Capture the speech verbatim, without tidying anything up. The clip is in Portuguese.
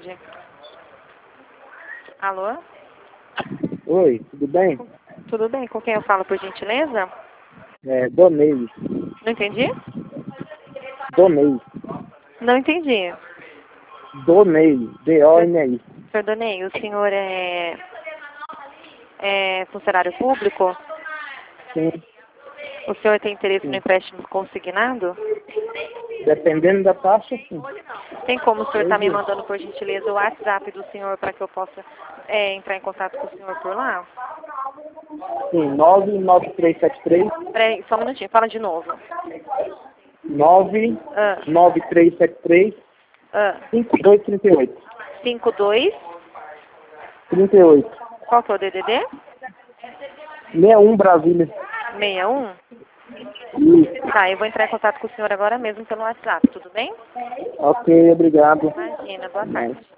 tarde. Alô? Oi, tudo bem? Tudo bem? Com quem eu falo, por gentileza? É, Donei. Não entendi? Donei. Não entendi. Donei. D O N I. Senhor Donei, o senhor é, é funcionário público? Sim. O senhor tem interesse Sim. no empréstimo consignado? Dependendo da taxa, sim. Tem como o senhor estar Pois me é. mandando, por gentileza, o WhatsApp do senhor para que eu possa é, entrar em contato com o senhor por lá? Sim, nove nove três sete três. Peraí, só um minutinho, fala de novo. nove Ah, nove três sete três. ah, cinco dois três oito. cinco dois, trinta e oito. qual que é o D D D? sessenta e um Brasília. sessenta e um? Isso. Tá, eu vou entrar em contato com o senhor agora mesmo pelo WhatsApp, tudo bem? Ok, obrigado. Imagina, boa tarde.